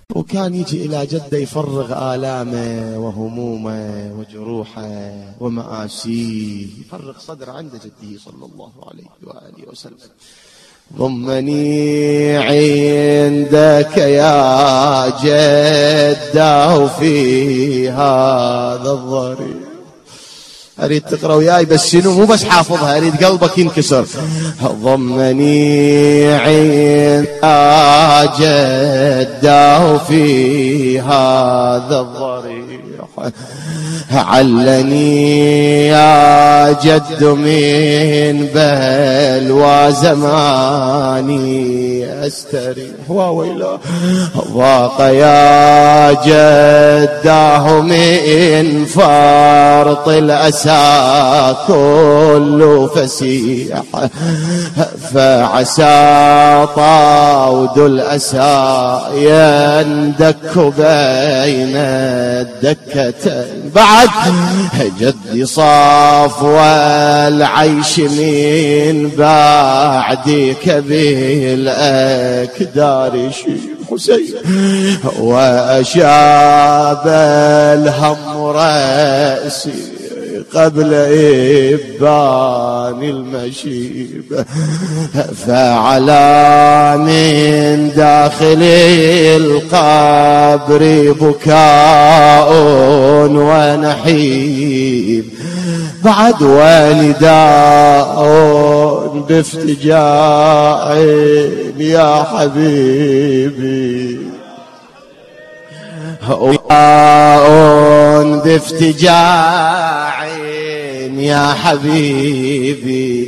وكان يجي إلى جده يفرغ آلامه وهمومه وجروحه ومآسيه، يفرغ صدر عند جده صلى الله عليه وآله وسلم. ضمني عندك يا جده في هذا الضريح. أريد تقرأ وياي بس شنو، مو بس حافظها، أريد قلبك ينكسر. ضمني عندك جده في هذا الضريح، علني يا جد من بلوى زماني أستريح وويلا. ضاق يا جده من فرط الأسى كل فسيح، فعسى طاود الأسى يندك بين الدكتين. بعد جدي صاف والعيش من بعدك بالأكدار يشيل حسين، وأشاب الهم رأسي قبل إبان المشيب، فعلى من داخل القبر بكاء ونحيب، بعد والداء بافتجاع يا حبيبي، بافتجاع يا حبيبي.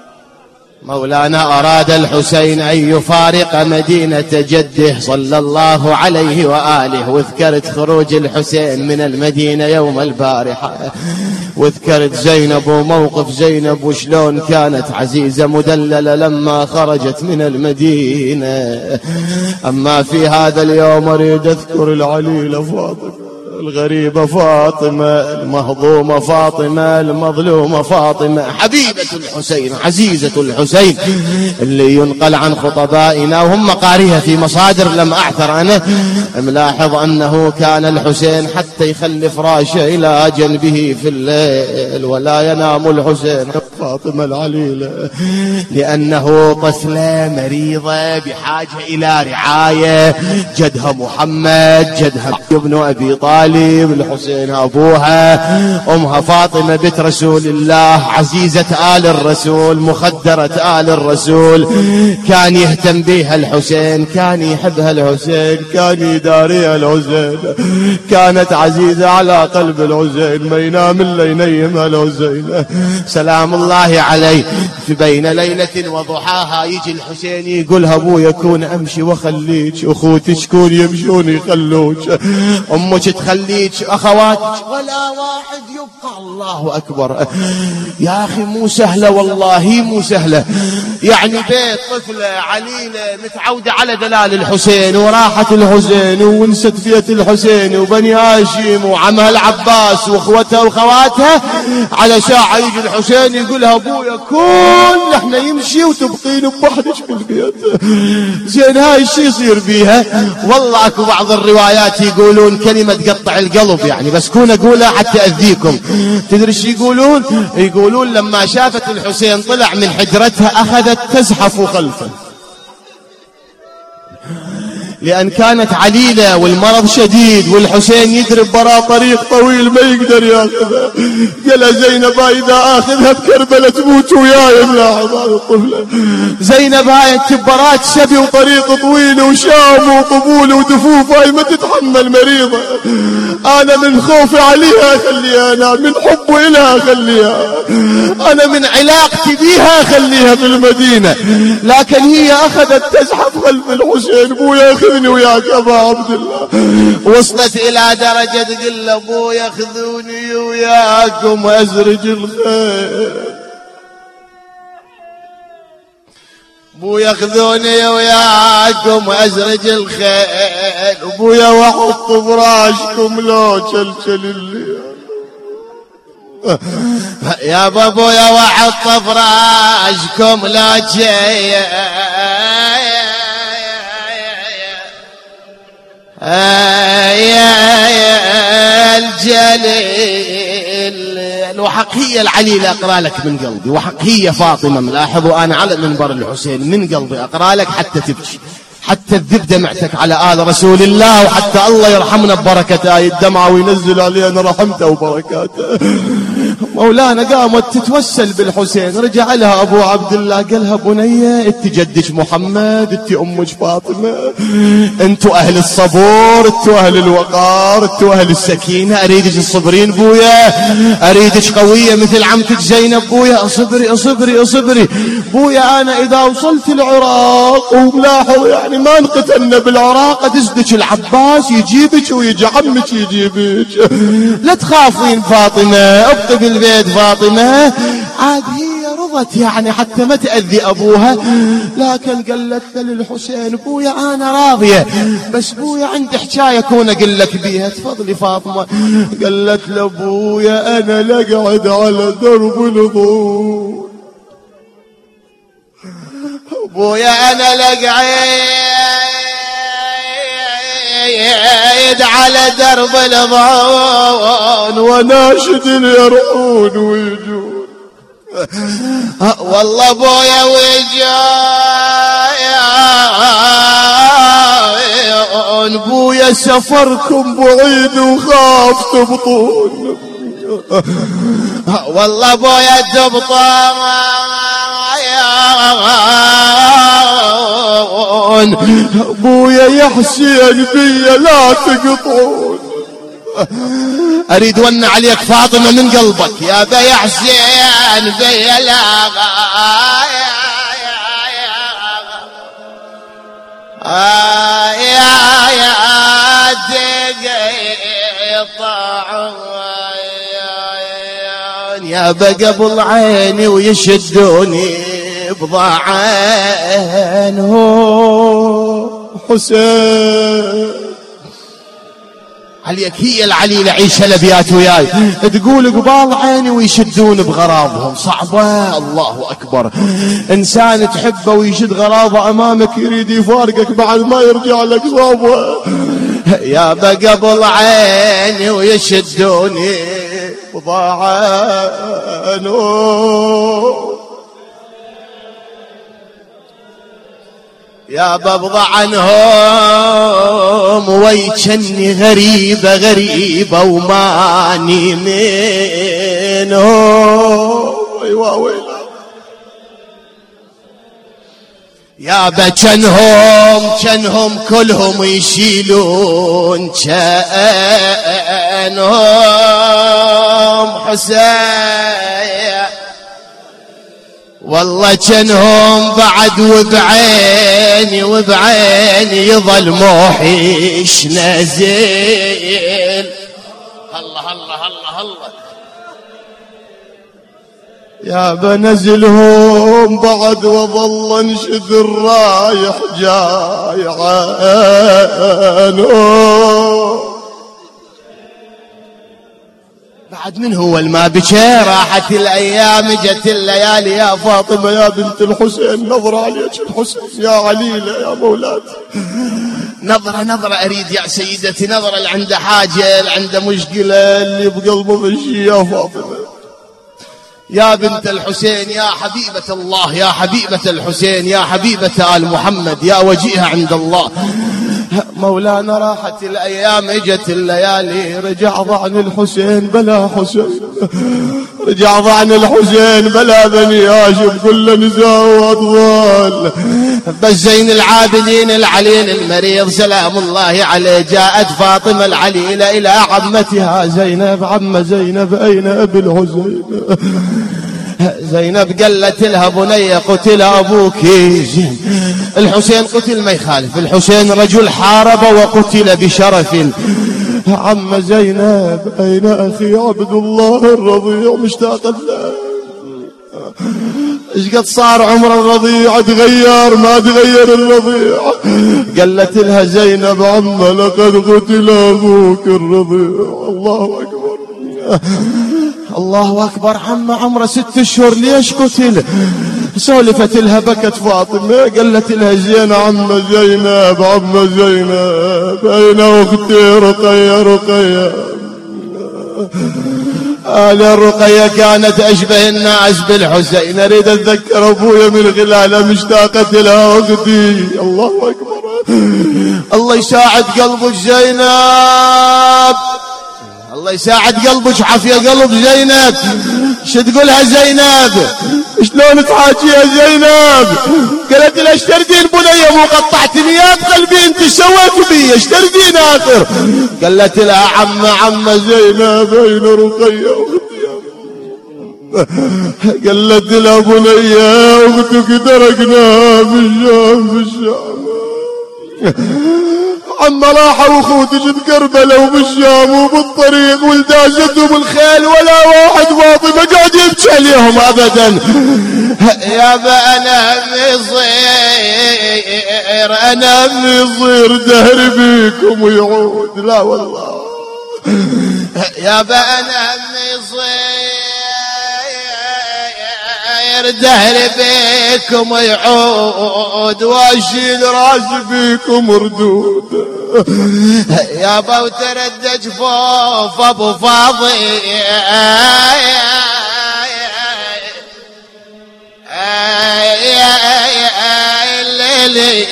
مولانا أراد الحسين أن يفارق مدينة جده صلى الله عليه وآله، وذكرت خروج الحسين من المدينة يوم البارحة، وذكرت زينب وموقف زينب وشلون كانت عزيزة مدللة لما خرجت من المدينة. أما في هذا اليوم أريد أذكر العليلة فاطمة الغريبة، فاطمة المهضومة، فاطمة المظلومة، فاطمة حبيبة الحسين، عزيزة الحسين، اللي ينقل عن خطبائنا وهم قاريها في مصادر لم أعثر أنا، ملاحظ أنه كان الحسين حتى يخلي فراشه إلى جنبه في الليل ولا ينام الحسين. فاطمة العليلة لأنه طفلة مريضة بحاجة إلى رعاية، جدها محمد، جدها ابن أبي طالب، الحسين أبوها، أمها فاطمة بنت رسول الله، عزيزة آل الرسول، مخدرة آل الرسول، كان يهتم بها الحسين، كان يحبها الحسين، كان يداريها الحسين، كانت عزيزة على قلب الحسين، ما ينام إلا ينيمها الحسين سلام الله عليه. في بين ليلة وضحاها يجي الحسين يقولها أبويا كون أمشي وخليك، أخوتك كون يمشون يخلوك، أمك تخليك، أخواتك ولا واحد يبقى. الله أكبر يا أخي، مو سهلة والله، مو سهلة. يعني بيت طفلة عليلة متعودة على دلال الحسين وراحة الحسين ونست بيت الحسين وبني هاشم وعمها العباس واخوتها واخواتها، على ساعة يجي الحسين يقولها أبويا كل احنا يمشي وتبقين بوحدك في البيت. زين هاي الشي يصير بيها؟ والله اكو بعض الروايات يقولون كلمة تقطع القلب يعني، بس كون اقولها حتى اذيكم. تدري شو يقولون؟ يقولون لما شافت الحسين طلع من حجرتها اخذت تزحف خلفه، لأن كانت عليلة والمرض شديد والحسين يدرب برا طريق طويل ما يقدر ياخذها. قال زينب إذا آخذها بكربلة تموت وياي. ملاحظ هذه الطفلة زينب هاي تبرات سبي وطريق طويل وشام وطبول ودفوف، هاي ما تتحمل مريضة. أنا من خوفي عليها أخليها، أنا من حبه إلها أخليها، أنا من علاقتي بيها أخليها في المدينة، لكن هي أخذت تزحف خلف الحسين. أبويا خذني وياك أبا عبد الله. وصلت إلى درجة تقول أبويا خذوني وياكم أزرج الخيل، أبويا خذوني وياكم أزرج الخيل، أبويا وحط فراشكم لو شلشل الليل. يا بابويا وحط فراشكم لو يا الجليل. وحق هي العليلة أقرأ لك من قلبي، وحق هي فاطمة، ملاحظوا أنا على منبر الحسين من قلبي أقرأ لك حتى تبكي، حتى تذب دمعتك على آل رسول الله، وحتى الله يرحمنا ببركة آية الدمعة وينزل علينا رحمته وبركاته. مولانا قامت تتوسل بالحسين، رجع لها أبو عبد الله قال لها بنية انت جدك محمد، انت أمك فاطمة، انتوا أهل الصبور، انتوا أهل الوقار، انتوا أهل السكينة، أريدك تصبرين بويا، أريدك قوية مثل عمتك زينب بويا، اصبري اصبري اصبري بويا. أنا إذا وصلت العراق وملاحظ يعني ما انقتلنا بالعراق أدزدك العباس يجيبك ويجي عمك يجيبك، لا تخافين فاطمة، ابقي بالبيت فاطمة. عاد هي رضت يعني حتى ما تأذي أبوها، لكن قالت للحسين بويا أنا راضية، بس بويا عندي حكاية كون أقول لك بيها. تفضلي فاطمة. قالت له بويا أنا لقعد على درب الغول، بويا أنا لقعد على درب الضون وناشد يرعون ويجون، والله بويا ويجون، بويا سفركم بعيد وخاف تبطون، والله بويا تبطون، بويا يا حسين بيا لا تقطعون. أريد ون عليك فاطمة من قلبك يا بيا حسين بيا لا يا بقبل عيني ويشدوني بضاعانه حسين. عليك هي العليلة عيش الأبيات وياي، تقول قبال عيني ويشدون بغراضهم، صعبة. الله أكبر، إنسان تحبه ويشد غراضه أمامك يريد يفارقك بعد ما يرجع لك، صعبة. يا بقبل عيني ويشدوني بضاعانه، يا ببضع عنهم ويجني غريبة غريبة وماني منهم، يا بجنهم كلهم يشيلون كأنهم حسين، والله جنهم بعد وبعيني يظل موحش نزيل. الله الله الله الله يا بنزلهم بعد وظل انشد الرايح جاي عنهم، بعد من هو الما بكى راحت الأيام جت الليالي. يا فاطمة يا بنت الحسين نظرة عليك الحسين، يا عليلة يا مولاتي، نظرة أريد يا سيدتي، نظرة اللي عنده حاجة اللي عنده مشكلة اللي بقلبه مشي. يا فاطمة يا بنت الحسين، يا حبيبة الله، يا حبيبة الحسين، يا حبيبة آل محمد، يا وجيهة عند الله. مولانا راحت الأيام اجت الليالي، رجع ضعن الحسين بلا حسين، رجع ضعن الحسين بلا بني هاشم، كل نساء وأطفال. بس زين العابدين العليل المريض سلام الله عليه، جاءت فاطمة العليلة إلى عمتها زينب. عم زينب أين أبي الحسين؟ زينب قالت لها بنية قتل أبوك. الحسين قتل ما يخالف، الحسين رجل حارب وقتل بشرف. عم زينب أين أخي عبد الله الرضيع؟ مشتاق له. ايش قد صار عمر الرضيع؟ تغير ما تغير الرضيع؟ قالت لها زينب عم لقد قتل أبوك الرضيع. الله أكبر الله أكبر. عمره 6 أشهر ليش قتل؟ سولفت لها بكت فاطمة قالت لها زين عم زينب عم زينب أين أختي رقية رقية؟ الرقية كانت أشبه الناس بالحسين. أريد أتذكر أبويا من خلالها مشتاقة لها أختي. الله أكبر. الله يساعد قلبك زينب، الله يساعد قلبك وعافية قلب زينب. شو تقولها زينب؟ شلون تحاكيها زينب؟ قالت لها ايش تردين بنيه مو قطعتني يا بقلبي انت سويت بي ايش تردين اخر؟ قالت لها عم زينب اين رقية اختي؟ قالت لها بنيه اختك تركناها في الشام عم راحوا اخوتك بكربلاء وبالشام وبالطريق ولدازتهم الخيل ولا واحد فاطمة قاعد يبكي عليهم ابدا. يابا انا مصير دهري بيكم ويعود. لا والله يابا انا مصير دهري بيكم ويعود واشيل راسي بيكم ردود. يابا وتردد جفوف ابو فاضل الليلي